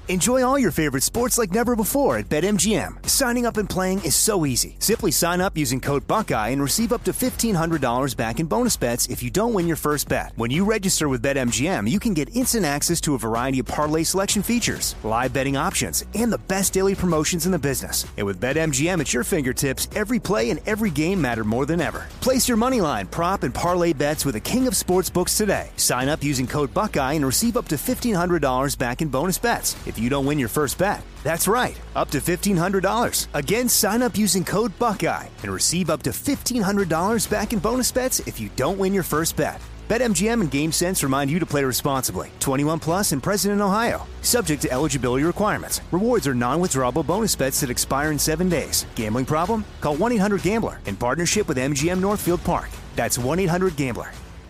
Enjoy all your favorite sports like never before at BetMGM. Signing up and playing is so easy. Simply sign up using code Buckeye and receive up to $1,500 back in bonus bets if you don't win your first bet. When you register with BetMGM, you can get instant access to a variety of parlay selection features, live betting options, and the best daily promotions in the business. And with BetMGM at your fingertips, every play and every game matter more than ever. Place your moneyline, prop, and parlay bets with the king of sportsbooks today. Sign up using code Buckeye and receive up to $1,500 back in bonus bets if you don't win your first bet. That's right, up to $1,500. Again, sign up using code Buckeye and receive up to $1,500 back in bonus bets if you don't win your first bet. BetMGM and GameSense remind you to play responsibly. 21 plus and present in Ohio. Subject to eligibility requirements. Rewards are non-withdrawable bonus bets that expire in 7 days. Gambling problem? Call 1-800-GAMBLER in partnership with MGM Northfield Park. That's 1-800-GAMBLER.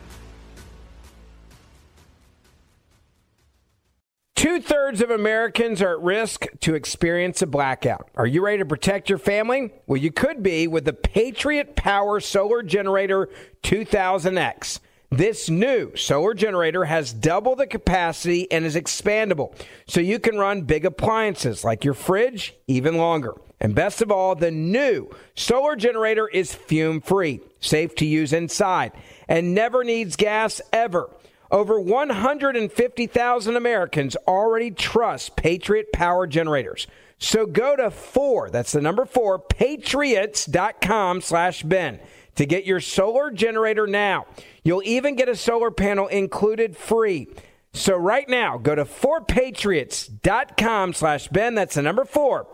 2/3 of Americans are at risk to experience a blackout. Are you ready to protect your family? Well, you could be with the Patriot Power Solar Generator 2000X. This new solar generator has double the capacity and is expandable, so you can run big appliances like your fridge even longer. And best of all, the new solar generator is fume-free, safe to use inside, and never needs gas ever. Over 150,000 Americans already trust Patriot Power Generators. So go to that's the number 4, patriots.com/Ben to get your solar generator now. You'll even get a solar panel included free. So right now, go to 4patriots.com/Ben. That's the number 4,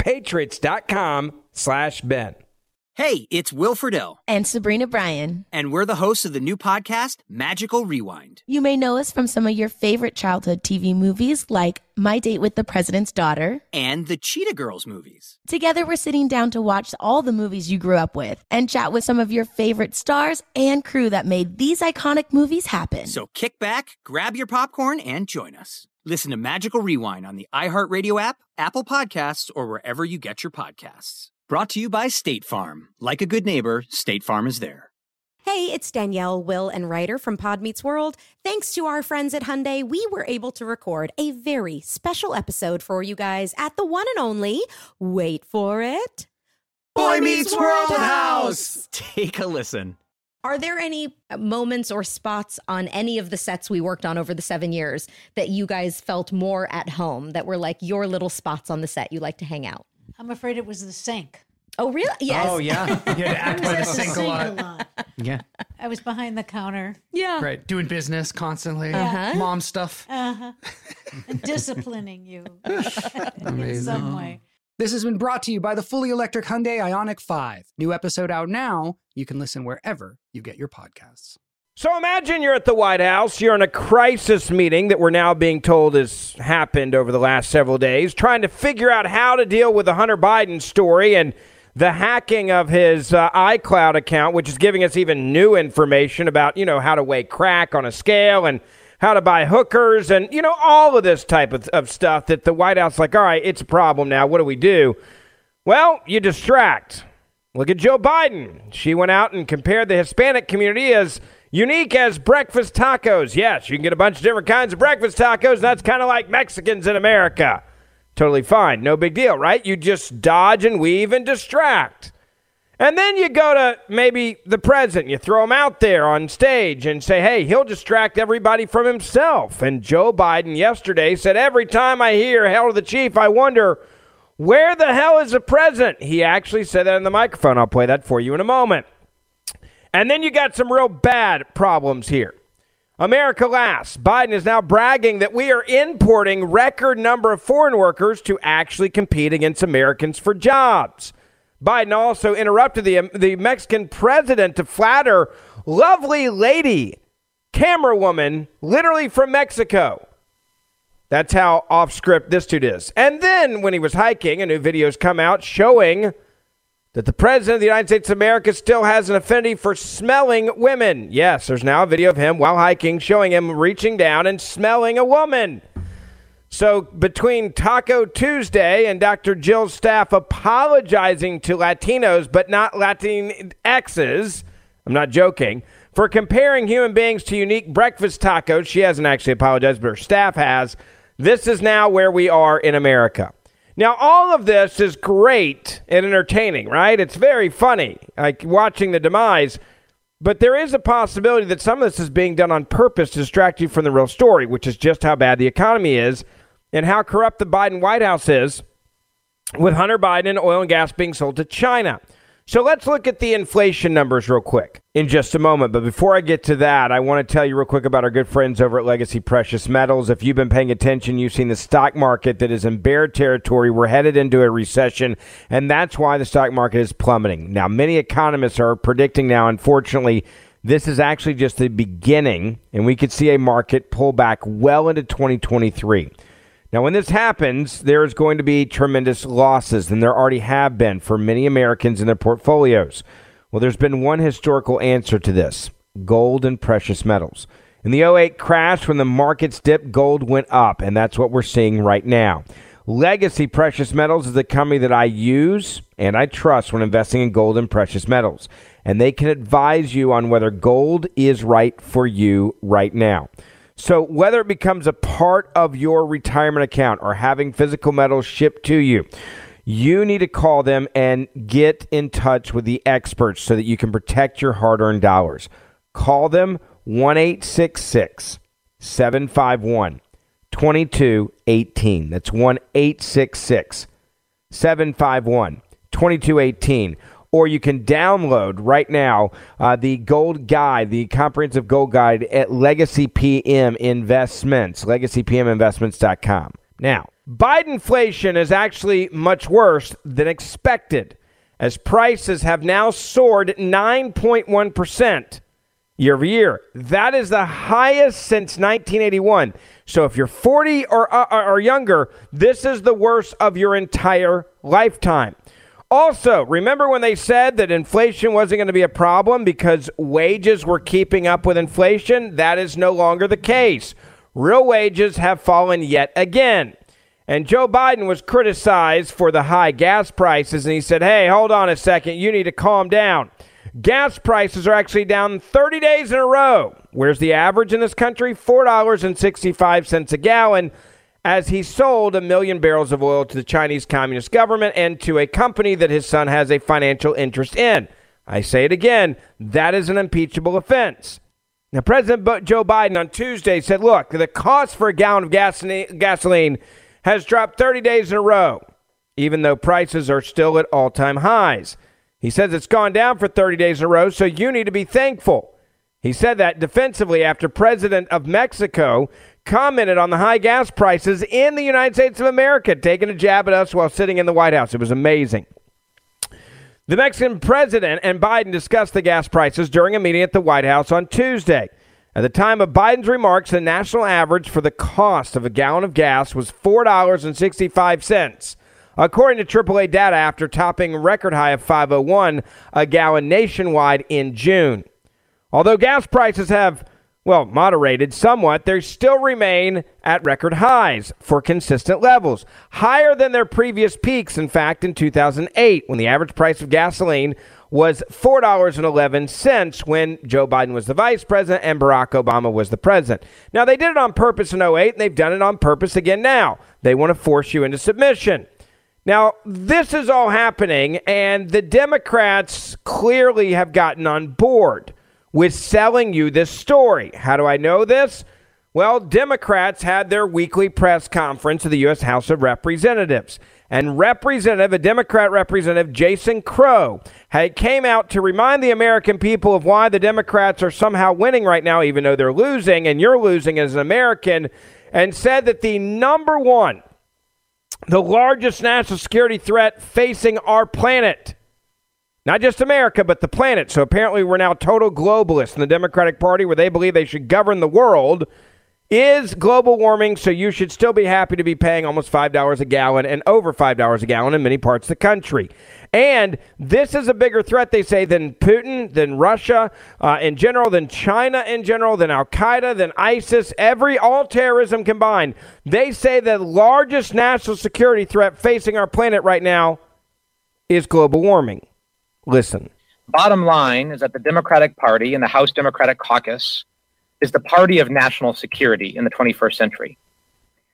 patriots.com/Ben. Hey, it's Will Friedle. And Sabrina Bryan. And we're the hosts of the new podcast, Magical Rewind. You may know us from some of your favorite childhood TV movies like My Date with the President's Daughter. And the Cheetah Girls movies. Together, we're sitting down to watch all the movies you grew up with and chat with some of your favorite stars and crew that made these iconic movies happen. So kick back, grab your popcorn, and join us. Listen to Magical Rewind on the iHeartRadio app, Apple Podcasts, or wherever you get your podcasts. Brought to you by State Farm. Like a good neighbor, State Farm is there. Hey, it's Danielle, Will, and Ryder from Pod Meets World. Thanks to our friends at Hyundai, we were able to record a very special episode for you guys at the one and only, wait for it, Boy Meets World House! Take a listen. Are there any moments or spots on any of the sets we worked on over the 7 years that you guys felt more at home, that were like your little spots on the set you like to hang out? I'm afraid it was the sink. Oh, really? Yes. Oh, yeah. You had to act by the sink a lot. Yeah. I was behind the counter. Yeah. Right. Doing business constantly. Uh-huh. Mom stuff. Uh-huh. And disciplining you in Amazing. some way. This has been brought to you by the fully electric Hyundai Ioniq 5. New episode out now. You can listen wherever you get your podcasts. So imagine you're at the White House. You're in a crisis meeting that we're now being told has happened over the last several days, trying to figure out how to deal with the Hunter Biden story and the hacking of his iCloud account, which is giving us even new information about, how to weigh crack on a scale and how to buy hookers and, all of this type of stuff that the White House is like, all right, it's a problem now. What do we do? Well, you distract. Look at Joe Biden. She went out and compared the Hispanic community as unique as breakfast tacos. Yes, you can get a bunch of different kinds of breakfast tacos. That's kind of like Mexicans in America. Totally fine. No big deal, right? You just dodge and weave and distract. And then you go to maybe the president. You throw him out there on stage and say, hey, he'll distract everybody from himself. And Joe Biden yesterday said, every time I hear Hail to the Chief, I wonder, where the hell is the president? He actually said that in the microphone. I'll play that for you in a moment. And then you got some real bad problems here. America last. Biden is now bragging that we are importing record number of foreign workers to actually compete against Americans for jobs. Biden also interrupted the Mexican president to flatter lovely lady, camera woman, literally from Mexico. That's how off script this dude is. And then when he was hiking, a new video's come out showing that the president of the United States of America still has an affinity for smelling women. Yes, there's now a video of him while hiking showing him reaching down and smelling a woman. So between Taco Tuesday and Dr. Jill's staff apologizing to Latinos but not Latinxes, I'm not joking, for comparing human beings to unique breakfast tacos, she hasn't actually apologized, but her staff has. This is now where we are in America. Now, all of this is great and entertaining, right? It's very funny, like watching the demise. But there is a possibility that some of this is being done on purpose to distract you from the real story, which is just how bad the economy is and how corrupt the Biden White House is, with Hunter Biden and oil and gas being sold to China. So let's look at the inflation numbers real quick in just a moment. But before I get to that, I want to tell you real quick about our good friends over at Legacy Precious Metals. If you've been paying attention, you've seen the stock market that is in bear territory. We're headed into a recession, and that's why the stock market is plummeting. Now, many economists are predicting now, unfortunately, this is actually just the beginning, and we could see a market pull back well into 2023. Now, when this happens, there is going to be tremendous losses, and there already have been for many Americans in their portfolios. Well, there's been one historical answer to this: gold and precious metals. In the 2008 crash, when the markets dipped, gold went up, and that's what we're seeing right now. Legacy Precious Metals is the company that I use and I trust when investing in gold and precious metals, and they can advise you on whether gold is right for you right now. So whether it becomes a part of your retirement account or having physical metals shipped to you, you need to call them and get in touch with the experts so that you can protect your hard-earned dollars. Call them 1-866-751-2218. That's 1-866-751-2218. Or you can download right now the Gold Guide, the Comprehensive Gold Guide at Legacy PM Investments, LegacyPMInvestments.com. Now, Bidenflation is actually much worse than expected, as prices have now soared 9.1% year over year. That is the highest since 1981. So if you're 40 or younger, this is the worst of your entire lifetime. Also, remember when they said that inflation wasn't going to be a problem because wages were keeping up with inflation? That is no longer the case. Real wages have fallen yet again. And Joe Biden was criticized for the high gas prices, and he said, hey, hold on a second, you need to calm down. Gas prices are actually down 30 days in a row. Where's the average in this country? $4.65 a gallon. As he sold 1 million barrels of oil to the Chinese Communist government and to a company that his son has a financial interest in. I say it again, that is an impeachable offense. Now, President Joe Biden on Tuesday said, look, the cost for a gallon of gasoline has dropped 30 days in a row, even though prices are still at all-time highs. He says it's gone down for 30 days in a row, so you need to be thankful. He said that defensively after President of Mexico commented on the high gas prices in the United States of America, taking a jab at us while sitting in the White House. It was amazing. The Mexican president and Biden discussed the gas prices during a meeting at the White House on Tuesday. At the time of Biden's remarks, the national average for the cost of a gallon of gas was $4.65, according to AAA data, after topping a record high of $5.01 a gallon nationwide in June. Although gas prices have moderated somewhat, they still remain at record highs for consistent levels, higher than their previous peaks. In fact, in 2008, when the average price of gasoline was $4.11 when Joe Biden was the vice president and Barack Obama was the president. Now, they did it on purpose in 2008, and they've done it on purpose again now. They want to force you into submission. Now, this is all happening, and the Democrats clearly have gotten on board with selling you this story. How do I know this? Well, Democrats had their weekly press conference at the U.S. House of Representatives. And a Democrat representative, Jason Crow, came out to remind the American people of why the Democrats are somehow winning right now, even though they're losing, and you're losing as an American, and said that the number one, the largest national security threat facing our planet, not just America, but the planet. So apparently we're now total globalists in the Democratic Party, where they believe they should govern the world, is global warming. So you should still be happy to be paying almost $5 a gallon and over $5 a gallon in many parts of the country. And this is a bigger threat, they say, than Putin, than Russia in general, than China in general, than Al-Qaeda, than ISIS, all terrorism combined. They say the largest national security threat facing our planet right now is global warming. Listen. Bottom line is that the Democratic Party and the House Democratic Caucus is the party of national security in the 21st century.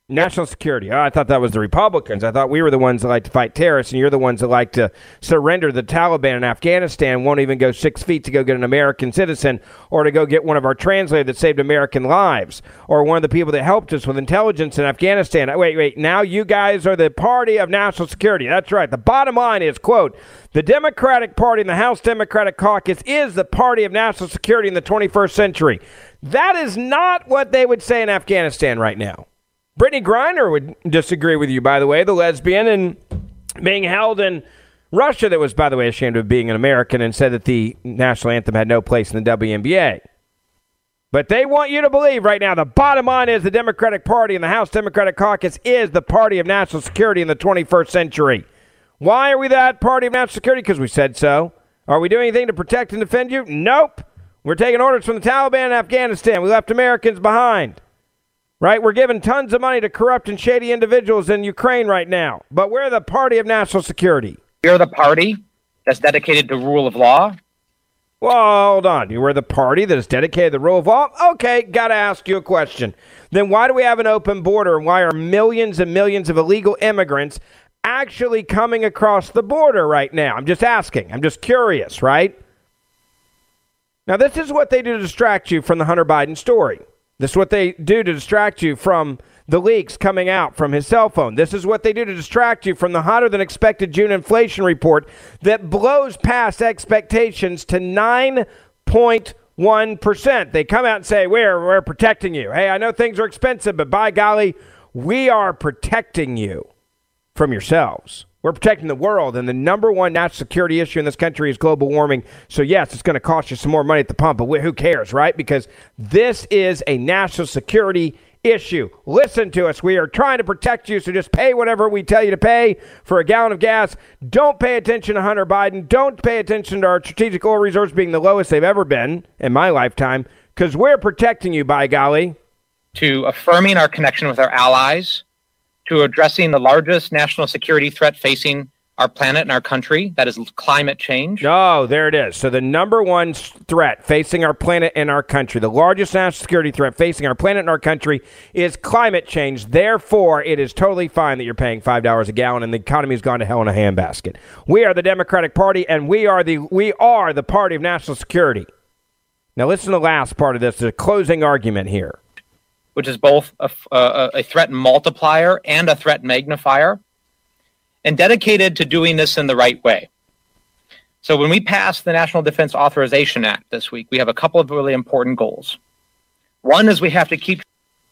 National security. Oh, I thought that was the Republicans. I thought we were the ones that like to fight terrorists, and you're the ones that like to surrender the Taliban in Afghanistan, won't even go 6 feet to go get an American citizen or to go get one of our translators that saved American lives or one of the people that helped us with intelligence in Afghanistan. Wait. Now you guys are the party of national security. That's right. The bottom line is, quote, the Democratic Party and the House Democratic Caucus is the party of national security in the 21st century. That is not what they would say in Afghanistan right now. Brittany Griner would disagree with you, by the way, the lesbian and being held in Russia that was, by the way, ashamed of being an American and said that the national anthem had no place in the WNBA. But they want you to believe right now the bottom line is the Democratic Party and the House Democratic Caucus is the party of national security in the 21st century. Why are we that party of national security? Because we said so. Are we doing anything to protect and defend you? Nope. We're taking orders from the Taliban in Afghanistan. We left Americans behind. Right? We're giving tons of money to corrupt and shady individuals in Ukraine right now. But we're the party of national security. You're the party that's dedicated to rule of law. Well, hold on. You were the party that is dedicated to the rule of law? Okay, got to ask you a question. Then why do we have an open border? And why are millions and millions of illegal immigrants actually coming across the border right now? I'm just asking. I'm just curious, right? Now, this is what they do to distract you from the Hunter Biden story. This is what they do to distract you from the leaks coming out from his cell phone. This is what they do to distract you from the hotter-than-expected June inflation report that blows past expectations to 9.1%. They come out and say, we're protecting you. Hey, I know things are expensive, but by golly, we are protecting you from yourselves. We're protecting the world, and the number one national security issue in this country is global warming. So, yes, it's going to cost you some more money at the pump, but who cares, right? Because this is a national security issue. Listen to us. We are trying to protect you, so just pay whatever we tell you to pay for a gallon of gas. Don't pay attention to Hunter Biden. Don't pay attention to our strategic oil reserves being the lowest they've ever been in my lifetime, because we're protecting you, by golly. To affirming our connection with our allies, to addressing the largest national security threat facing our planet and our country, that is climate change. Oh, there it is. So the number one threat facing our planet and our country, the largest national security threat facing our planet and our country is climate change. Therefore, it is totally fine that you're paying $5 a gallon and the economy's gone to hell in a handbasket. We are the Democratic Party, and we are the party of national security. Now listen to the last part of this, the closing argument here. Which is both a threat multiplier and a threat magnifier, and dedicated to doing this in the right way. So when we passed the National Defense Authorization Act this week, we have a couple of really important goals. One is we have to keep...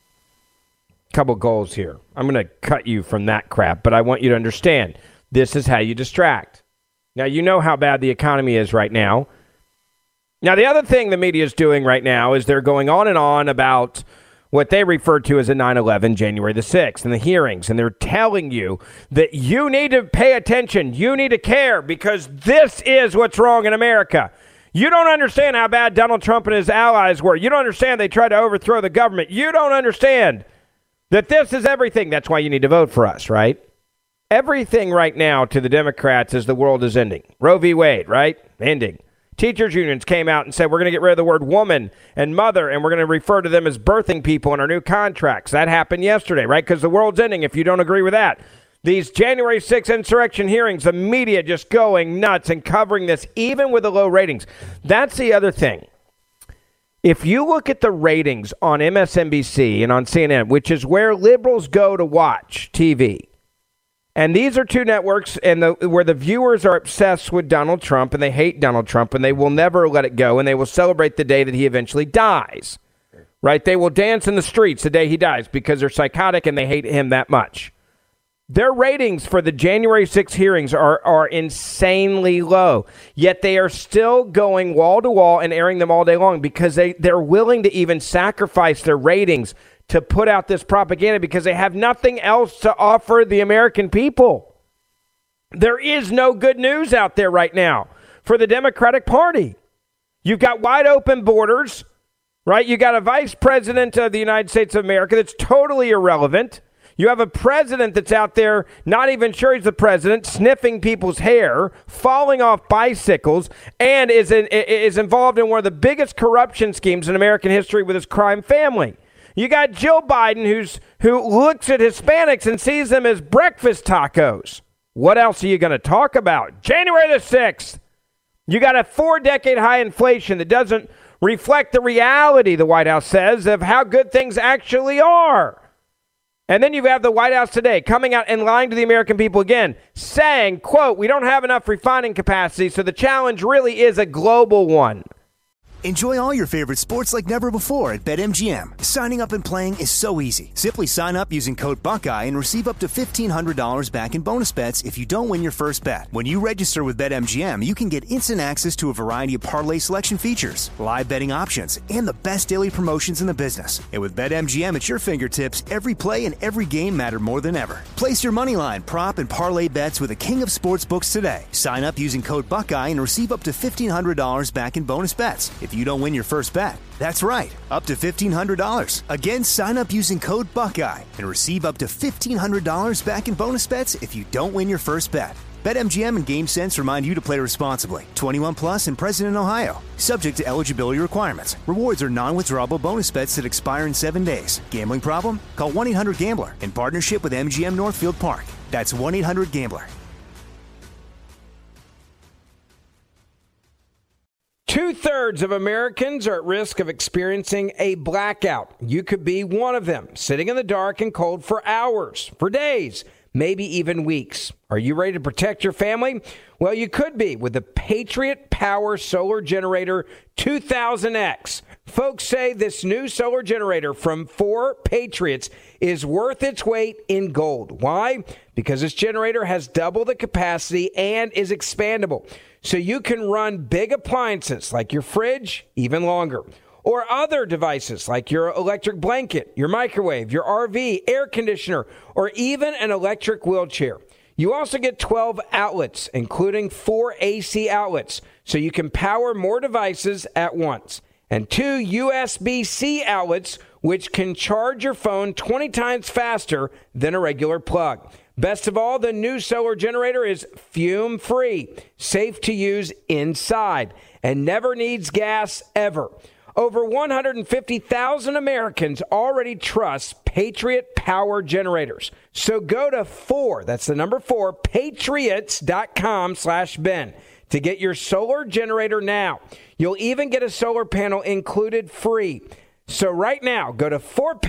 Couple goals here. I'm going to cut you from that crap, but I want you to understand, this is how you distract. Now, you know how bad the economy is right now. Now, the other thing the media is doing right now is they're going on and on about what they refer to as a 9/11, January the 6th, and the hearings. And they're telling you that you need to pay attention. You need to care because this is what's wrong in America. You don't understand how bad Donald Trump and his allies were. You don't understand they tried to overthrow the government. You don't understand that this is everything. That's why you need to vote for us, right? Everything right now to the Democrats is the world is ending. Roe v. Wade, right? Ending. Teachers unions came out and said we're going to get rid of the word woman and mother, and we're going to refer to them as birthing people in our new contracts. That happened yesterday, right? Because the world's ending if you don't agree with that. These January 6th insurrection hearings, the media just going nuts and covering this, even with the low ratings. That's the other thing. If you look at the ratings on MSNBC and on CNN, which is where liberals go to watch TV, and these are two networks where the viewers are obsessed with Donald Trump and they hate Donald Trump and they will never let it go and they will celebrate the day that he eventually dies, right? They will dance in the streets the day he dies because they're psychotic and they hate him that much. Their ratings for the January 6th hearings are insanely low, yet they are still going wall to wall and airing them all day long because they're willing to even sacrifice their ratings to put out this propaganda because they have nothing else to offer the American people. There is no good news out there right now for the Democratic Party. You've got wide open borders, right? You got a vice president of the United States of America that's totally irrelevant. You have a president that's out there not even sure he's the president, sniffing people's hair, falling off bicycles, and is involved in one of the biggest corruption schemes in American history with his crime family. You got Jill Biden who looks at Hispanics and sees them as breakfast tacos. What else are you going to talk about? January the 6th. You got a 4-decade high inflation that doesn't reflect the reality, the White House says, of how good things actually are. And then you have the White House today coming out and lying to the American people again, saying, quote, we don't have enough refining capacity, so the challenge really is a global one. Enjoy all your favorite sports like never before at BetMGM. Signing up and playing is so easy. Simply sign up using code Buckeye and receive up to $1,500 back in bonus bets if you don't win your first bet. When you register with BetMGM, you can get instant access to a variety of parlay selection features, live betting options, and the best daily promotions in the business. And with BetMGM at your fingertips, every play and every game matter more than ever. Place your moneyline, prop, and parlay bets with the king of sportsbooks today. Sign up using code Buckeye and receive up to $1,500 back in bonus bets if you don't win your first bet. That's right, up to $1,500. Again, sign up using code Buckeye and receive up to $1,500 back in bonus bets if you don't win your first bet. BetMGM and GameSense remind you to play responsibly. 21 plus and present in Ohio. Subject to eligibility requirements. Rewards are non-withdrawable bonus bets that expire in 7 days. Gambling problem? Call 1-800-GAMBLER in partnership with MGM Northfield Park. That's 1-800-GAMBLER. 2/3 of Americans are at risk of experiencing a blackout. You could be one of them, sitting in the dark and cold for hours, for days, maybe even weeks. Are you ready to protect your family? Well, you could be with the Patriot Power Solar Generator 2000X. Folks say this new solar generator from 4 Patriots is worth its weight in gold. Why? Because this generator has double the capacity and is expandable. So you can run big appliances like your fridge even longer, or other devices like your electric blanket, your microwave, your RV, air conditioner, or even an electric wheelchair. You also get 12 outlets, including 4 AC outlets, so you can power more devices at once, and 2 USB-C outlets, which can charge your phone 20 times faster than a regular plug. Best of all, the new solar generator is fume-free, safe to use inside, and never needs gas ever. Over 150,000 Americans already trust Patriot Power Generators. So go to 4, that's the number 4, patriots.com/Ben to get your solar generator now. You'll even get a solar panel included free. So right now, go to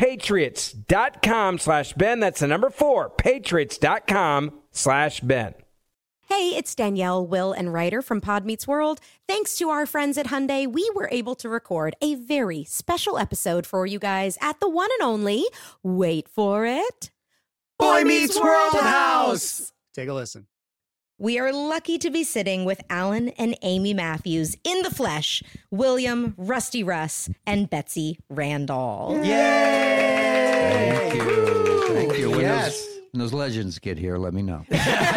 4patriots.com/Ben. That's the number 4, patriots.com/Ben. Hey, it's Danielle, Will, and Ryder from Pod Meets World. Thanks to our friends at Hyundai, we were able to record a very special episode for you guys at the one and only, wait for it, Boy Meets World House. Take a listen. We are lucky to be sitting with Alan and Amy Matthews in the flesh, William, Rusty Russ, and Betsy Randall. Yay! Thank you. Thank you. When those legends get here, let me know.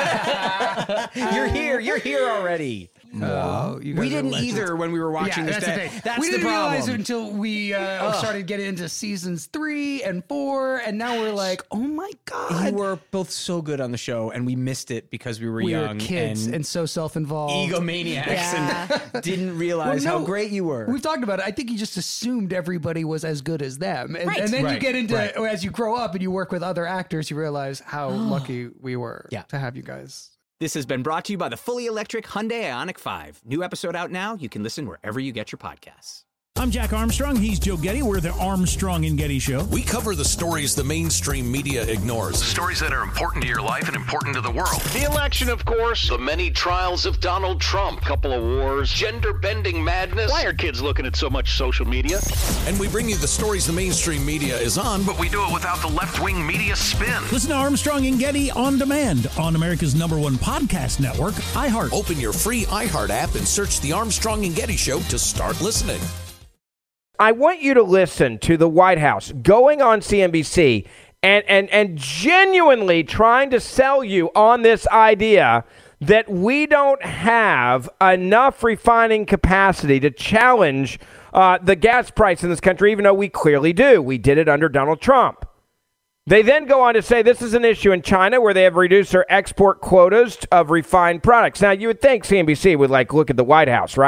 You're here already. No, you guys We didn't are legends. either when we were watching this. That's we didn't realize it until we started getting into seasons 3 and 4, and now we're like, oh my god! You were both so good on the show, and we missed it because we were young, were kids and so self-involved, egomaniacs, and didn't realize how great you were. We've talked about it. I think you just assumed everybody was as good as them, and then you get into as you grow up and you work with other actors, you realize how lucky we were to have you guys. This has been brought to you by the fully electric Hyundai Ioniq 5. New episode out now. You can listen wherever you get your podcasts. I'm Jack Armstrong. He's Joe Getty. We're the Armstrong and Getty Show. We cover the stories the mainstream media ignores. Stories that are important to your life and important to the world. The election, of course. The many trials of Donald Trump. Couple of wars. Gender-bending madness. Why are kids looking at so much social media? And we bring you the stories the mainstream media is on, but we do it without the left-wing media spin. Listen to Armstrong and Getty on demand on America's #1 podcast network, iHeart. Open your free iHeart app and search The Armstrong and Getty Show to start listening. I want you to listen to the White House going on CNBC and genuinely trying to sell you on this idea that we don't have enough refining capacity to challenge the gas price in this country, even though we clearly do. We did it under Donald Trump. They then go on to say this is an issue in China where they have reduced their export quotas of refined products. Now, you would think CNBC would look at the White House, right?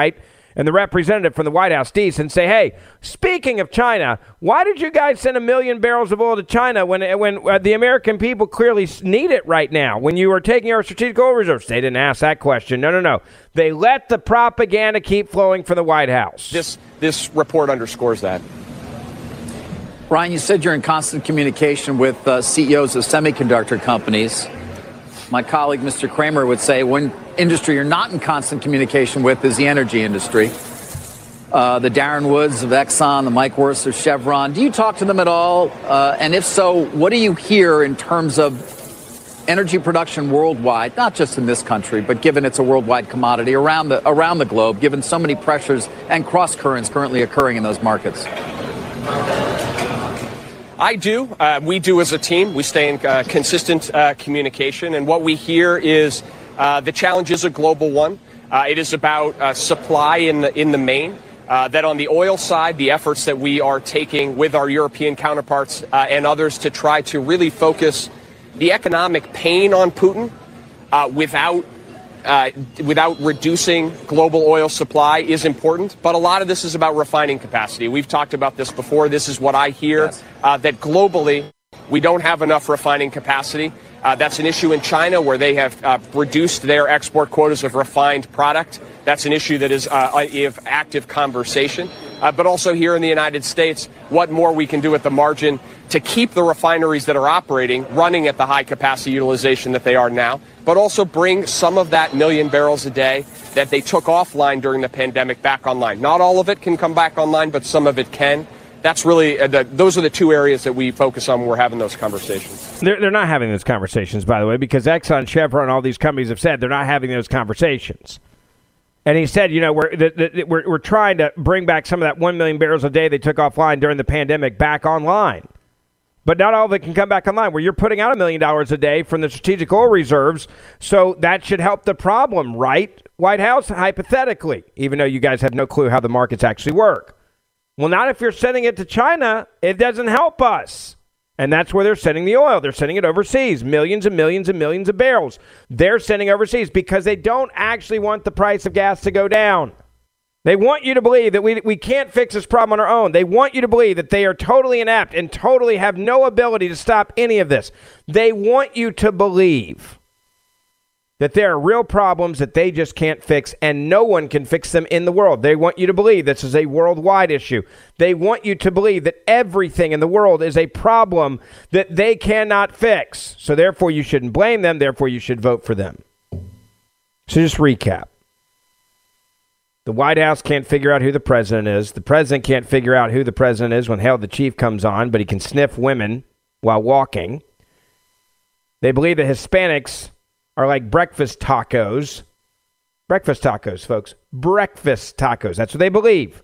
and the representative from the White House, Deese, and say, hey, speaking of China, why did you guys send 1 million barrels of oil to China when the American people clearly need it right now, when you were taking our strategic oil reserves? They didn't ask that question. No. They let the propaganda keep flowing from the White House. This report underscores that. Ryan, you said you're in constant communication with CEOs of semiconductor companies. My colleague, Mr. Kramer, would say one industry you're not in constant communication with is the energy industry. The Darren Woods of Exxon, the Mike Wirth of Chevron. Do you talk to them at all? And if so, what do you hear in terms of energy production worldwide, not just in this country, but given it's a worldwide commodity around the globe, given so many pressures and cross currents currently occurring in those markets? I do. We do as a team. We stay in consistent communication. And what we hear is the challenge is a global one. It is about supply in the main. That on the oil side, the efforts that we are taking with our European counterparts and others to try to really focus the economic pain on Putin without reducing global oil supply is important. But a lot of this is about refining capacity. We've talked about this before. This is what I hear, yes. That globally we don't have enough refining capacity. That's an issue in China where they have reduced their export quotas of refined product. That's an issue that is of active conversation. But also here in the United States, what more we can do at the margin to keep the refineries that are operating running at the high capacity utilization that they are now, but also bring some of that 1 million barrels a day that they took offline during the pandemic back online. Not all of it can come back online, but some of it can. That's really, those are the two areas that we focus on when we're having those conversations. They're not having those conversations, by the way, because Exxon, Chevron, all these companies have said they're not having those conversations. And he said, you know, we're trying to bring back some of that 1 million barrels a day they took offline during the pandemic back online. But not all of it can come back online, where you're putting out $1 million a day from the strategic oil reserves. So that should help the problem, right, White House, hypothetically, even though you guys have no clue how the markets actually work. Well, not if you're sending it to China. It doesn't help us. And that's where they're sending the oil. They're sending it overseas, millions and millions and millions of barrels. They're sending overseas because they don't actually want the price of gas to go down. They want you to believe that we can't fix this problem on our own. They want you to believe that they are totally inept and totally have no ability to stop any of this. They want you to believe that there are real problems that they just can't fix, and no one can fix them in the world. They want you to believe this is a worldwide issue. They want you to believe that everything in the world is a problem that they cannot fix. So therefore, you shouldn't blame them. Therefore, you should vote for them. So just recap. The White House can't figure out who the president is. The president can't figure out who the president is when Hail the Chief comes on, but he can sniff women while walking. They believe that Hispanics are like breakfast tacos. Breakfast tacos, folks. Breakfast tacos. That's what they believe.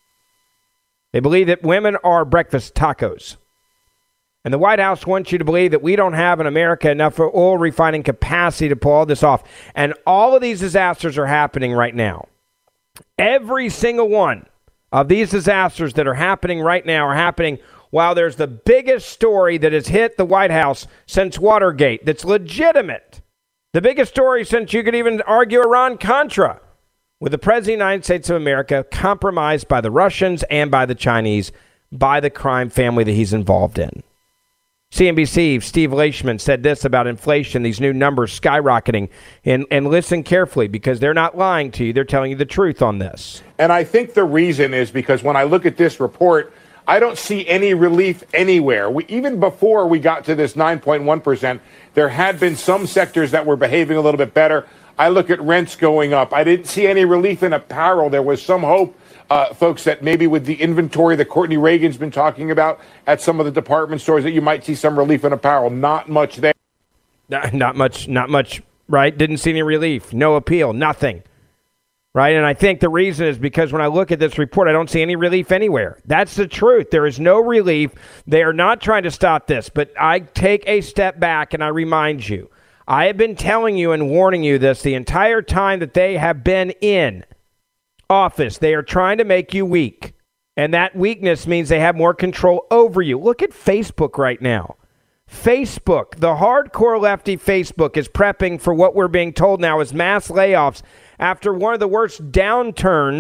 They believe that women are breakfast tacos. And the White House wants you to believe that we don't have in America enough oil refining capacity to pull all this off. And all of these disasters are happening right now. Every single one of these disasters that are happening right now are happening while there's the biggest story that has hit the White House since Watergate that's legitimate. The biggest story since you could even argue Iran-Contra, with the President of the United States of America compromised by the Russians and by the Chinese, by the crime family that he's involved in. CNBC, Steve Leishman said this about inflation, these new numbers skyrocketing. And listen carefully, because they're not lying to you. They're telling you the truth on this. And I think the reason is because when I look at this report, I don't see any relief anywhere. Even before we got to this 9.1%, there had been some sectors that were behaving a little bit better. I look at rents going up. I didn't see any relief in apparel. There was some hope, folks, that maybe with the inventory that Courtney Reagan's been talking about at some of the department stores, that you might see some relief in apparel. Not much there. Not much, right? Didn't see any relief. No appeal. Nothing. Right? And I think the reason is because when I look at this report, I don't see any relief anywhere. That's the truth. There is no relief. They are not trying to stop this. But I take a step back and I remind you, I have been telling you and warning you this the entire time that they have been in office. They are trying to make you weak. And that weakness means they have more control over you. Look at Facebook right now. Facebook, the hardcore lefty Facebook, is prepping for what we're being told now is mass layoffs after one of the worst downturns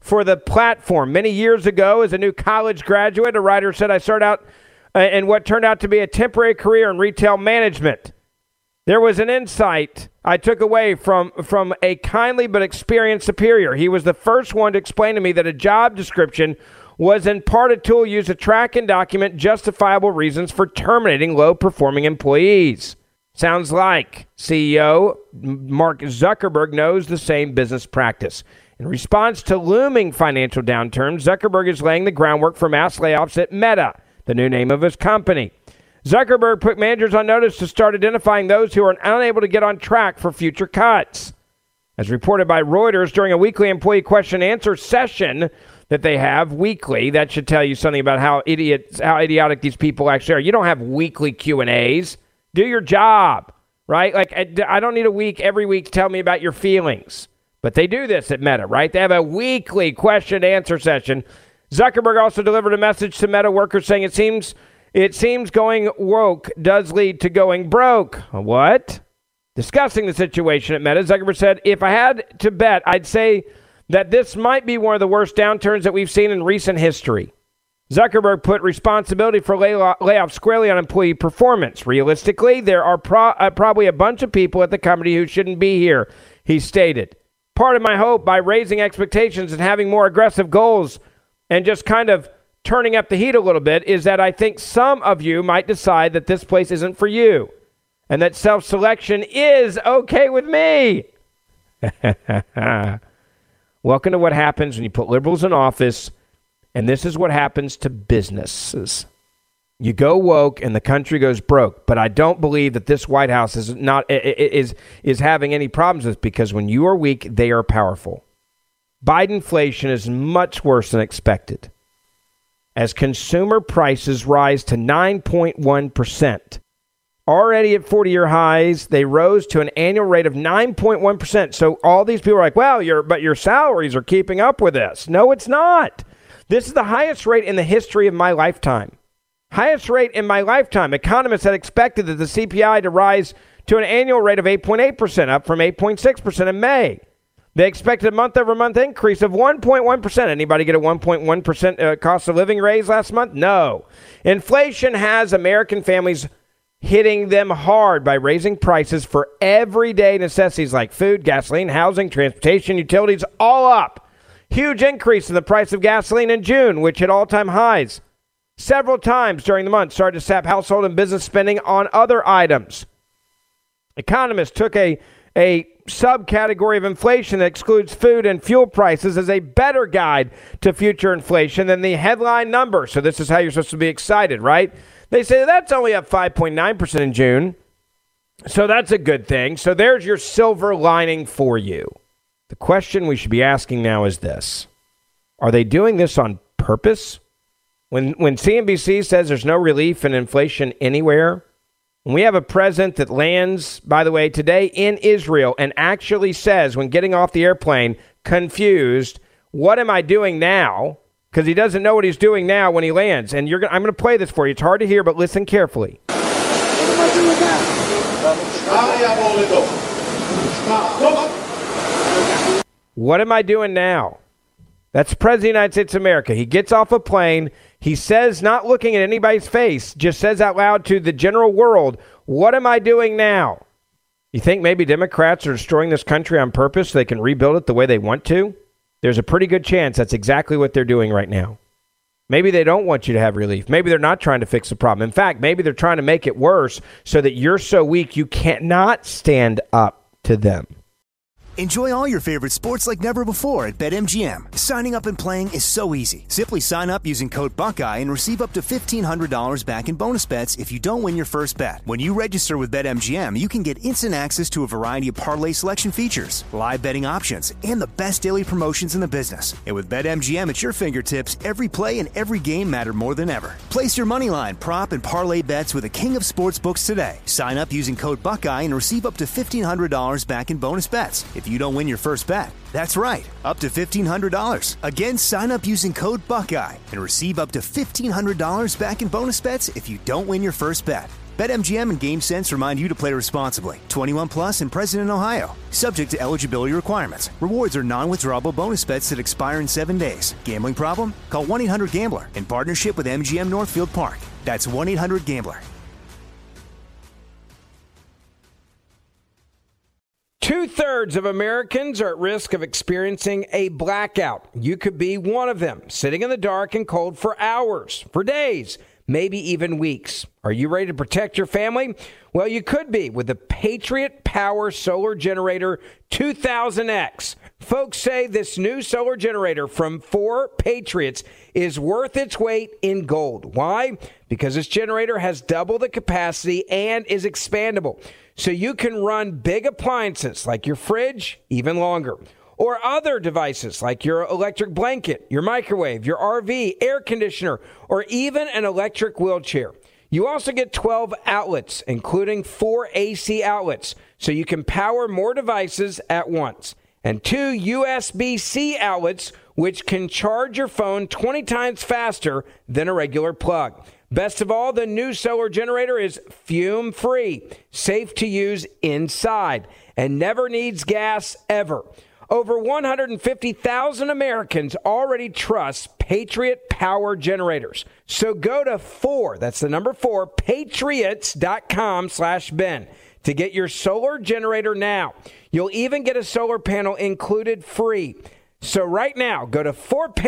for the platform. Many years ago, as a new college graduate, a writer said, I started out in what turned out to be a temporary career in retail management. There was an insight I took away from a kindly but experienced superior. He was the first one to explain to me that a job description was in part a tool used to track and document justifiable reasons for terminating low-performing employees. Sounds like CEO Mark Zuckerberg knows the same business practice. In response to looming financial downturn, Zuckerberg is laying the groundwork for mass layoffs at Meta, the new name of his company. Zuckerberg put managers on notice to start identifying those who are unable to get on track for future cuts. As reported by Reuters, during a weekly employee question and answer session that they have weekly, that should tell you something about how idiotic these people actually are. You don't have weekly Q&As. Do your job, right? Like, I don't need a week every week to tell me about your feelings. But they do this at Meta, right? They have a weekly question and answer session. Zuckerberg also delivered a message to Meta workers saying it seems going woke does lead to going broke. What? Discussing the situation at Meta, Zuckerberg said, if I had to bet, I'd say that this might be one of the worst downturns that we've seen in recent history. Zuckerberg put responsibility for layoffs squarely on employee performance. Realistically, there are probably a bunch of people at the company who shouldn't be here, he stated. Part of my hope by raising expectations and having more aggressive goals and just kind of turning up the heat a little bit is that I think some of you might decide that this place isn't for you and that self-selection is okay with me. Welcome to what happens when you put liberals in office, and this is what happens to businesses. You go woke and the country goes broke, but I don't believe that this White House is having any problems with, because when you are weak, they are powerful. Bidenflation is much worse than expected. As consumer prices rise to 9.1%. Already at 40-year highs, they rose to an annual rate of 9.1%. So all these people are like, well, your salaries are keeping up with this. No, it's not. This is the highest rate in the history of my lifetime. Highest rate in my lifetime. Economists had expected that the CPI to rise to an annual rate of 8.8%, up from 8.6% in May. They expected a month-over-month increase of 1.1%. Anybody get a 1.1% cost of living raise last month? No. Inflation has American families hitting them hard by raising prices for everyday necessities like food, gasoline, housing, transportation, utilities, all up. Huge increase in the price of gasoline in June, which hit all-time highs. Several times during the month started to sap household and business spending on other items. Economists took a subcategory of inflation that excludes food and fuel prices as a better guide to future inflation than the headline number. So this is how you're supposed to be excited, right? They say that's only up 5.9% in June. So that's a good thing. So there's your silver lining for you. The question we should be asking now is this. Are they doing this on purpose? When CNBC says there's no relief in inflation anywhere, when we have a president that lands, by the way, today in Israel and actually says when getting off the airplane, confused, what am I doing now? Because he doesn't know what he's doing now when he lands. And I'm going to play this for you. It's hard to hear, but listen carefully. What am I doing now? What am I doing now? That's President of the United States of America. He gets off a plane. He says, not looking at anybody's face, just says out loud to the general world, what am I doing now? You think maybe Democrats are destroying this country on purpose so they can rebuild it the way they want to? There's a pretty good chance that's exactly what they're doing right now. Maybe they don't want you to have relief. Maybe they're not trying to fix the problem. In fact, maybe they're trying to make it worse so that you're so weak you cannot stand up to them. Enjoy all your favorite sports like never before at BetMGM. Signing up and playing is so easy. Simply sign up using code Buckeye and receive up to $1,500 back in bonus bets if you don't win your first bet. When you register with BetMGM, you can get instant access to a variety of parlay selection features, live betting options, and the best daily promotions in the business. And with BetMGM at your fingertips, every play and every game matter more than ever. Place your moneyline, prop, and parlay bets with the king of sportsbooks today. Sign up using code Buckeye and receive up to $1,500 back in bonus bets if you don't win your first bet. That's right, up to $1,500. Again, sign up using code Buckeye and receive up to $1,500 back in bonus bets if you don't win your first bet. BetMGM and GameSense remind you to play responsibly. 21 plus and present in Ohio. Subject to eligibility requirements. Rewards are non-withdrawable bonus bets that expire in 7 days. Gambling problem? Call 1-800-GAMBLER in partnership with MGM Northfield Park. That's 1-800-GAMBLER. 2/3 of Americans are at risk of experiencing a blackout. You could be one of them, sitting in the dark and cold for hours, for days, maybe even weeks. Are you ready to protect your family? Well, you could be with the Patriot Power Solar Generator 2000X. Folks say this new solar generator from 4 Patriots is worth its weight in gold. Why? Because this generator has double the capacity and is expandable. So you can run big appliances like your fridge even longer, or other devices like your electric blanket, your microwave, your RV, air conditioner, or even an electric wheelchair. You also get 12 outlets, including 4 AC outlets, so you can power more devices at once, and 2 USB-C outlets, which can charge your phone 20 times faster than a regular plug. Best of all, the new solar generator is fume-free, safe to use inside, and never needs gas ever. Over 150,000 Americans already trust Patriot Power Generators. So go to 4, that's the number 4, patriots.com/Ben to get your solar generator now. You'll even get a solar panel included free. So right now, go to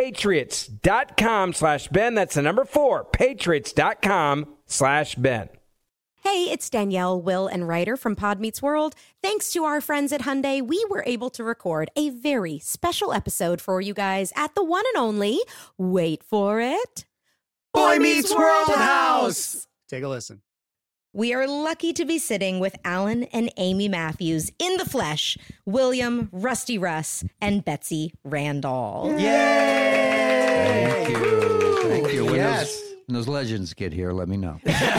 4patriots.com/Ben. That's the number 4, patriots.com/Ben. Hey, it's Danielle, Will, and Ryder from Pod Meets World. Thanks to our friends at Hyundai, we were able to record a very special episode for you guys at the one and only, wait for it, Boy Meets World House. Take a listen. We are lucky to be sitting with Alan and Amy Matthews in the flesh, William, Rusty Russ, and Betsy Randall. Yay! Thank you. Thank you. When those legends get here, let me know.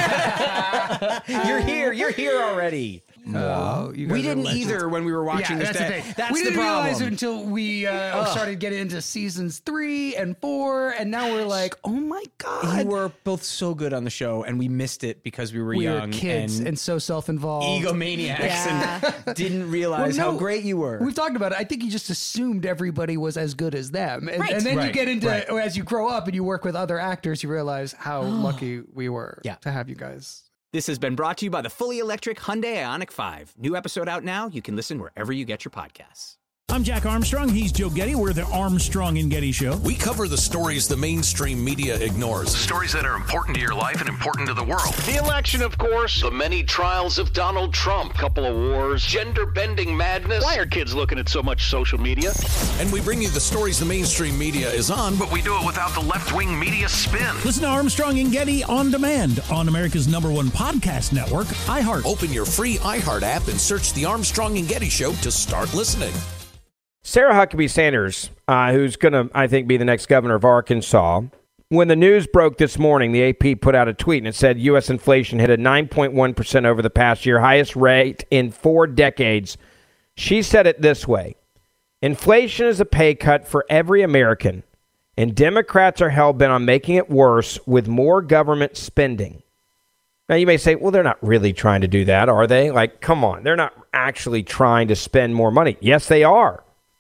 You're here already. No, we didn't either when we were watching this. We didn't realize it until we started getting into seasons 3 and 4, and now we're like, oh my god! You were both so good on the show, and we missed it because we were young, we were kids, and so self-involved, egomaniacs, and didn't realize how great you were. We've talked about it. I think you just assumed everybody was as good as them, and then you get into as you grow up and you work with other actors, you realize how lucky we were to have you guys. This has been brought to you by the fully electric Hyundai Ioniq 5. New episode out now. You can listen wherever you get your podcasts. I'm Jack Armstrong. He's Joe Getty. We're the Armstrong and Getty Show. We cover the stories the mainstream media ignores. The stories that are important to your life and important to the world. The election, of course. The many trials of Donald Trump. Couple of wars. Gender-bending madness. Why are kids looking at so much social media? And we bring you the stories the mainstream media is on, but we do it without the left-wing media spin. Listen to Armstrong and Getty on demand on America's #1 podcast network, iHeart. Open your free iHeart app and search the Armstrong and Getty Show to start listening. Sarah Huckabee Sanders, who's going to, I think, be the next governor of Arkansas. When the news broke this morning, the AP put out a tweet and it said U.S. inflation hit a 9.1% over the past year, highest rate in 4 decades. She said it this way: inflation is a pay cut for every American, and Democrats are hell-bent on making it worse with more government spending. Now, you may say, well, they're not really trying to do that, are they? Like, come on, they're not actually trying to spend more money. Yes, they are.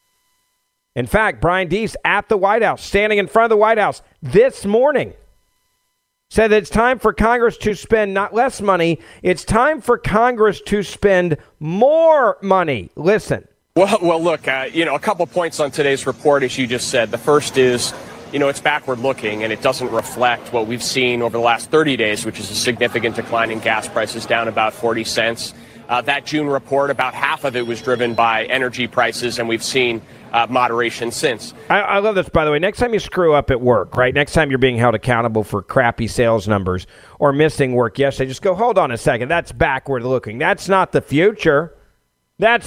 In fact, Brian Deese at the White House, standing in front of the White House this morning, said that it's time for Congress to spend not less money, it's time for Congress to spend more money. Listen. Well, look, a couple points on today's report, as you just said. The first is, it's backward looking, and it doesn't reflect what we've seen over the last 30 days, which is a significant decline in gas prices, down about 40 cents. That June report, about half of it was driven by energy prices, and we've seen moderation since. I love this, by the way. Next time you screw up at work, right? Next time you're being held accountable for crappy sales numbers or missing work yesterday, just go, hold on a second. That's backward looking. That's not the future. That's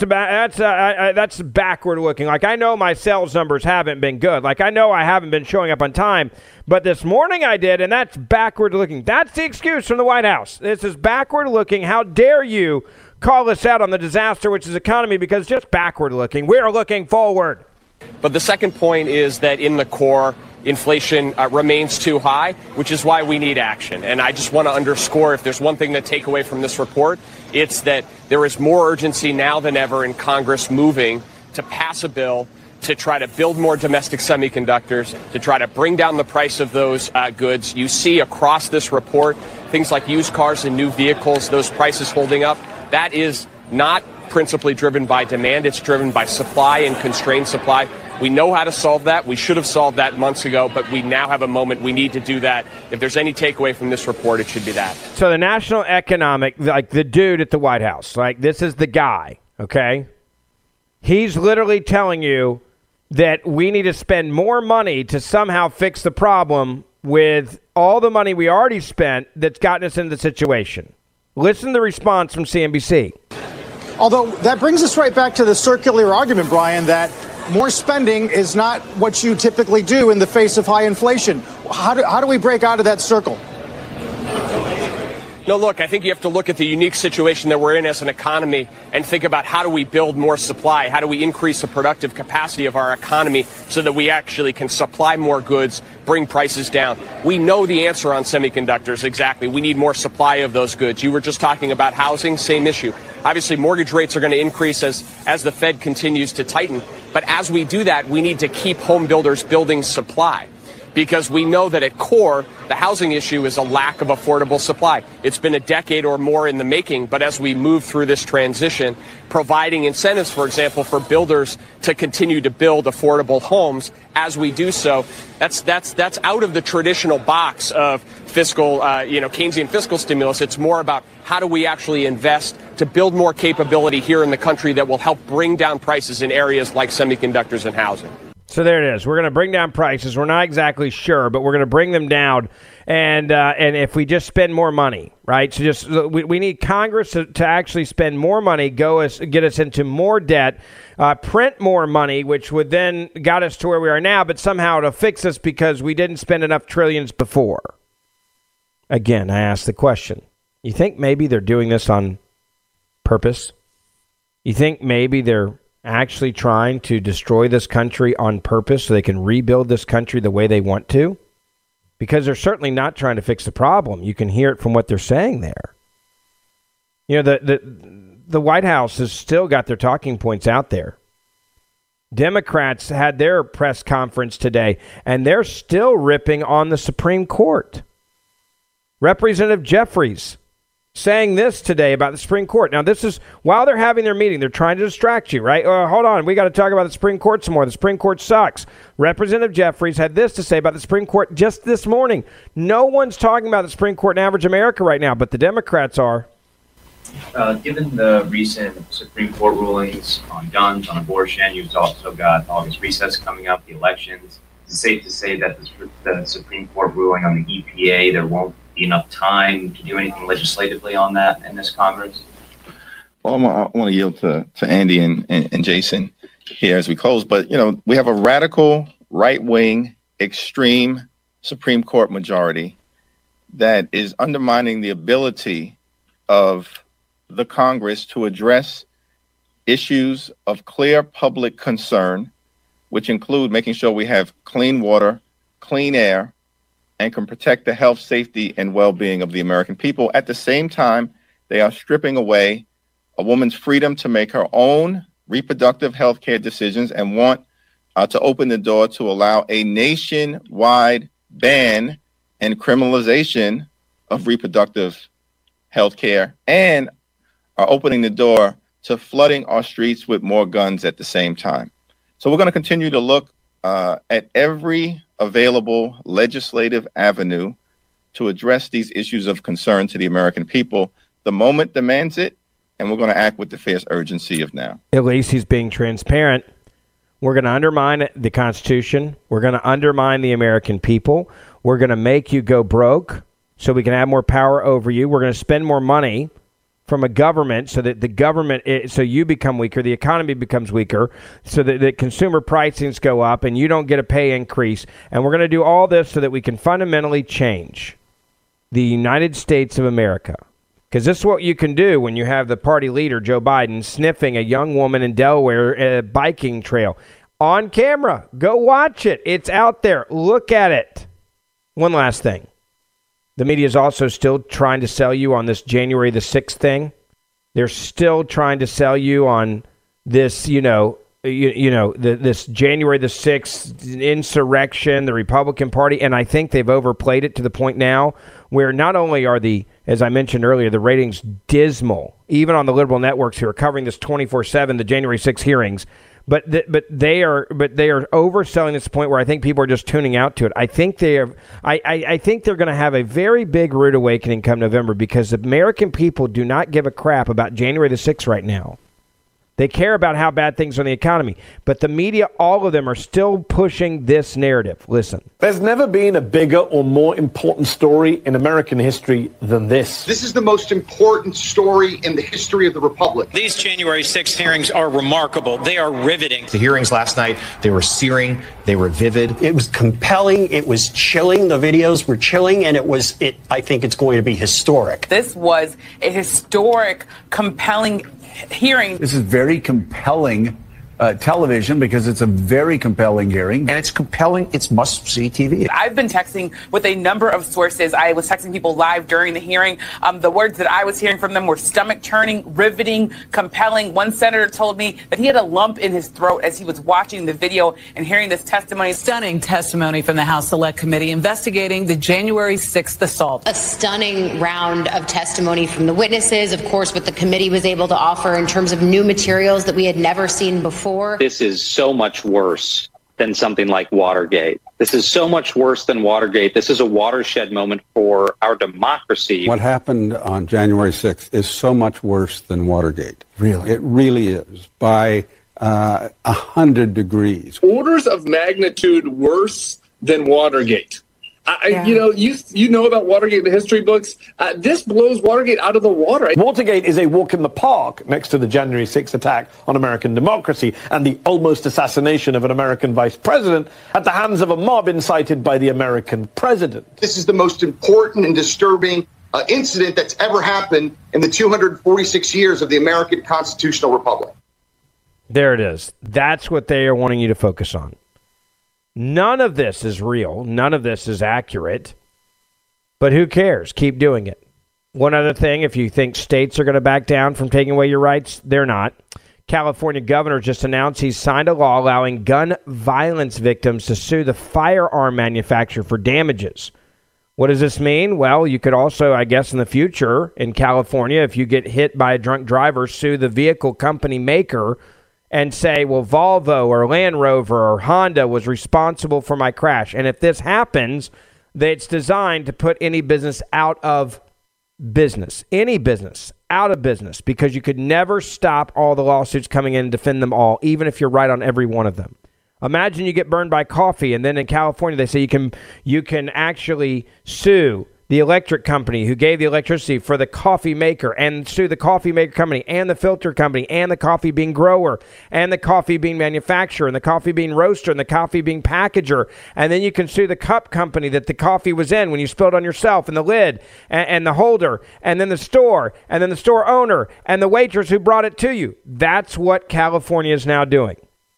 backward looking. Like, I know my sales numbers haven't been good. Like, I know I haven't been showing up on time, but this morning I did, and that's backward looking. That's the excuse from the White House. This is backward looking. How dare you call us out on the disaster, which is economy, because it's just backward looking. We're looking forward. But the second point is that in the core, inflation remains too high, which is why we need action. And I just want to underscore, if there's one thing to take away from this report, it's that there is more urgency now than ever in Congress moving to pass a bill to try to build more domestic semiconductors, to try to bring down the price of those goods. You see across this report things like used cars and new vehicles, those prices holding up. That is not principally driven by demand. It's driven by supply and constrained supply. We know how to solve that. We should have solved that months ago, but we now have a moment. We need to do that. If there's any takeaway from this report, it should be that. So the national economic, like the dude at the White House, like this is the guy, okay? He's literally telling you that we need to spend more money to somehow fix the problem with all the money we already spent that's gotten us into the situation. Listen to the response from CNBC. Although that brings us right back to the circular argument, Brian, that more spending is not what you typically do in the face of high inflation. How do we break out of that circle? No, look, I think you have to look at the unique situation that we're in as an economy and think about how do we build more supply? How do we increase the productive capacity of our economy so that we actually can supply more goods, bring prices down? We know the answer on semiconductors exactly. We need more supply of those goods. You were just talking about housing, same issue. Obviously, mortgage rates are going to increase as the Fed continues to tighten. But as we do that, we need to keep home builders building supply, because we know that at core, the housing issue is a lack of affordable supply. It's been a decade or more in the making, but as we move through this transition, providing incentives, for example, for builders to continue to build affordable homes, as we do so, that's out of the traditional box of fiscal, Keynesian fiscal stimulus. It's more about how do we actually invest to build more capability here in the country that will help bring down prices in areas like semiconductors and housing. So there it is. We're going to bring down prices. We're not exactly sure, but we're going to bring them down. And if we just spend more money, right? So we need Congress to actually spend more money, get us into more debt, print more money, which would then got us to where we are now, but somehow to fix us because we didn't spend enough trillions before. Again, I ask the question. You think maybe they're doing this on purpose? You think maybe they're actually trying to destroy this country on purpose so they can rebuild this country the way they want to? Because they're certainly not trying to fix the problem. You can hear it from what they're saying there. You know, the White House has still got their talking points out there. Democrats had their press conference today, and they're still ripping on the Supreme Court. Representative Jeffries saying this today about the Supreme Court. Now, this is while they're having their meeting. They're trying to distract you, right? Hold on. We got to talk about the Supreme Court some more. The Supreme Court sucks. Representative Jeffries had this to say about the Supreme Court just this morning. No one's talking about the Supreme Court in average America right now, but the Democrats are. Given the recent Supreme Court rulings on guns, on abortion, you've also got August recess coming up, the elections. Is it safe to say that the Supreme Court ruling on the EPA, there won't be enough time to do anything legislatively on that in this Congress? Well, I want to yield to Andy and Jason here as we close. But, we have a radical, right-wing, extreme Supreme Court majority that is undermining the ability of the Congress to address issues of clear public concern, which include making sure we have clean water, clean air, and can protect the health, safety, and well-being of the American people. At the same time, they are stripping away a woman's freedom to make her own reproductive health care decisions and want to open the door to allow a nationwide ban and criminalization of reproductive health care, and are opening the door to flooding our streets with more guns at the same time. So we're going to continue to look at every available legislative avenue to address these issues of concern to the American people. The moment demands it, and we're going to act with the fierce urgency of now. At least he's being transparent. We're going to undermine the Constitution. We're going to undermine the American people. We're going to make you go broke so we can have more power over you. We're going to spend more money from a government so that the government, so you become weaker, the economy becomes weaker, so that the consumer pricings go up and you don't get a pay increase. And we're going to do all this so that we can fundamentally change the United States of America. Because this is what you can do when you have the party leader, Joe Biden, sniffing a young woman in Delaware at a biking trail. on camera. Go watch it. It's out there. Look at it. One last thing. The media is also still trying to sell you on this January the 6th thing. They're still trying to sell you on this, this January the 6th insurrection, the Republican Party, and I think they've overplayed it to the point now where not only are as I mentioned earlier, the ratings dismal, even on the liberal networks who are covering this 24/7, the January 6th hearings, but they are overselling this to the point where I think people are just tuning out to it. I think I think they're going to have a very big rude awakening come November because the American people do not give a crap about January the 6th right now. They care about how bad things are in the economy. But the media, all of them, are still pushing this narrative. Listen. There's never been a bigger or more important story in American history than this. This is the most important story in the history of the Republic. These January 6th hearings are remarkable. They are riveting. The hearings last night, they were searing. They were vivid. It was compelling. It was chilling. The videos were chilling. And I think it's going to be historic. This was a historic, compelling hearing. This is very compelling television because it's a very compelling hearing. And it's compelling. It's must-see TV. I've been texting with a number of sources. I was texting people live during the hearing. The words that I was hearing from them were stomach-churning, riveting, compelling. One senator told me that he had a lump in his throat as he was watching the video and hearing this testimony. Stunning testimony from the House Select Committee investigating the January 6th assault. A stunning round of testimony from the witnesses, of course, what the committee was able to offer in terms of new materials that we had never seen before. This is so much worse than something like Watergate. This is so much worse than Watergate. This is a watershed moment for our democracy. What happened on January 6th is so much worse than Watergate. Really? It really is, by 100 degrees. Orders of magnitude worse than Watergate. You know about Watergate in the history books. This blows Watergate out of the water. Watergate is a walk in the park next to the January 6th attack on American democracy and the almost assassination of an American vice president at the hands of a mob incited by the American president. This is the most important and disturbing incident that's ever happened in the 246 years of the American constitutional republic. There it is. That's what they are wanting you to focus on. None of this is real. None of this is accurate. But who cares? Keep doing it. One other thing, if you think states are going to back down from taking away your rights, they're not. California governor just announced he's signed a law allowing gun violence victims to sue the firearm manufacturer for damages. What does this mean? Well, you could also, I guess, in the future in California, if you get hit by a drunk driver, sue the vehicle company maker and say, well, Volvo or Land Rover or Honda was responsible for my crash. And if this happens, it's designed to put any business out of business. Any business out of business, because you could never stop all the lawsuits coming in and defend them all, even if you're right on every one of them. Imagine you get burned by coffee, and then in California they say you can actually sue the electric company who gave the electricity for the coffee maker, and sue the coffee maker company and the filter company and the coffee bean grower and the coffee bean manufacturer and the coffee bean roaster and the coffee bean packager. And then you can sue the cup company that the coffee was in when you spilled on yourself, and the lid and the holder, and then the store, and then the store owner and the waitress who brought it to you. That's what California is now doing.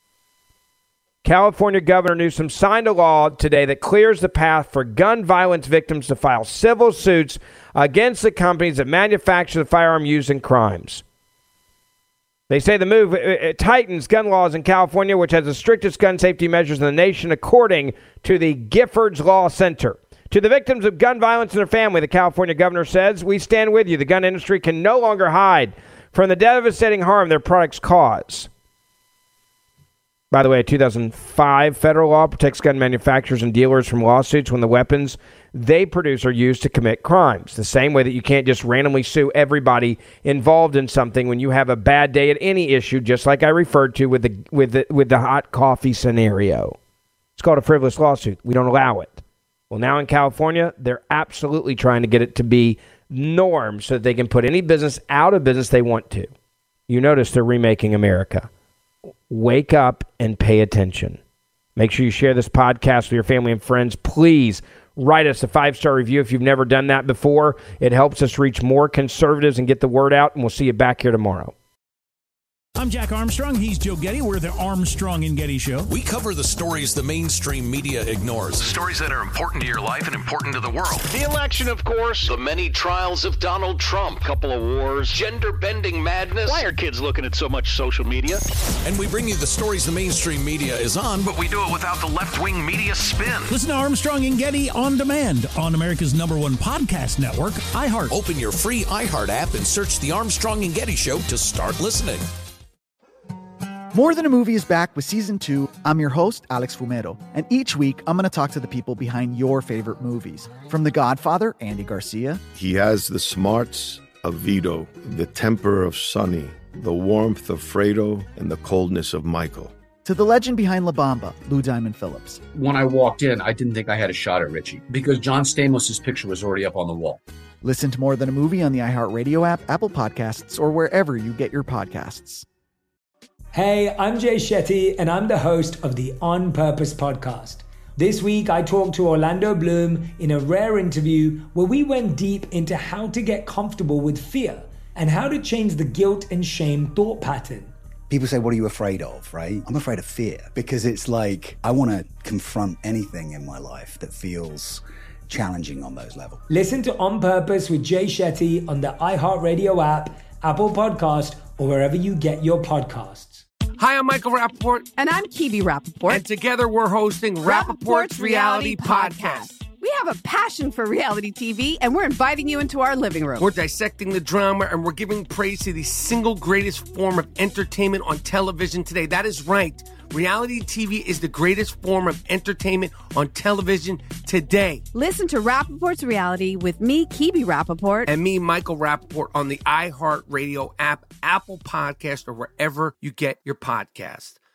California Governor Newsom signed a law today that clears the path for gun violence victims to file civil suits against the companies that manufacture the firearm used in crimes. They say the move tightens gun laws in California, which has the strictest gun safety measures in the nation, according to the Giffords Law Center. To the victims of gun violence and their family, the California governor says, we stand with you. The gun industry can no longer hide from the devastating harm their products cause. By the way, a 2005 federal law protects gun manufacturers and dealers from lawsuits when the weapons they produce are used to commit crimes. The same way that you can't just randomly sue everybody involved in something when you have a bad day at any issue, just like I referred to with the hot coffee scenario. It's called a frivolous lawsuit. We don't allow it. Well, now in California, they're absolutely trying to get it to be norm so that they can put any business out of business they want to. You notice they're remaking America. Wake up and pay attention. Make sure you share this podcast with your family and friends. Please write us a 5-star review if you've never done that before. It helps us reach more conservatives and get the word out, and we'll see you back here tomorrow. I'm Jack Armstrong. He's Joe Getty. We're the Armstrong and Getty Show. We cover the stories the mainstream media ignores. The stories that are important to your life and important to the world. The election, of course. The many trials of Donald Trump. Couple of wars. Gender-bending madness. Why are kids looking at so much social media? And we bring you the stories the mainstream media is on, but we do it without the left-wing media spin. Listen to Armstrong and Getty on demand on America's #1 podcast network, iHeart. Open your free iHeart app and search The Armstrong and Getty Show to start listening. More Than a Movie is back with Season 2. I'm your host, Alex Fumero, and each week I'm going to talk to the people behind your favorite movies. From The Godfather, Andy Garcia. He has the smarts of Vito, the temper of Sonny, the warmth of Fredo, and the coldness of Michael. To the legend behind La Bamba, Lou Diamond Phillips. When I walked in, I didn't think I had a shot at Richie because John Stamos' picture was already up on the wall. Listen to More Than a Movie on the iHeartRadio app, Apple Podcasts, or wherever you get your podcasts. Hey, I'm Jay Shetty, and I'm the host of the On Purpose podcast. This week, I talked to Orlando Bloom in a rare interview where we went deep into how to get comfortable with fear and how to change the guilt and shame thought pattern. People say, what are you afraid of, right? I'm afraid of fear because it's like I want to confront anything in my life that feels challenging on those levels. Listen to On Purpose with Jay Shetty on the iHeartRadio app, Apple Podcast, or wherever you get your podcasts. Hi, I'm Michael Rappaport. And I'm Kibi Rappaport. And together we're hosting Rappaport's Reality Podcast. We have a passion for reality TV, and we're inviting you into our living room. We're dissecting the drama, and we're giving praise to the single greatest form of entertainment on television today. That is right. Reality TV is the greatest form of entertainment on television today. Listen to Rappaport's Reality with me, Kibi Rappaport. And me, Michael Rappaport, on the iHeartRadio app, Apple Podcast, or wherever you get your podcast.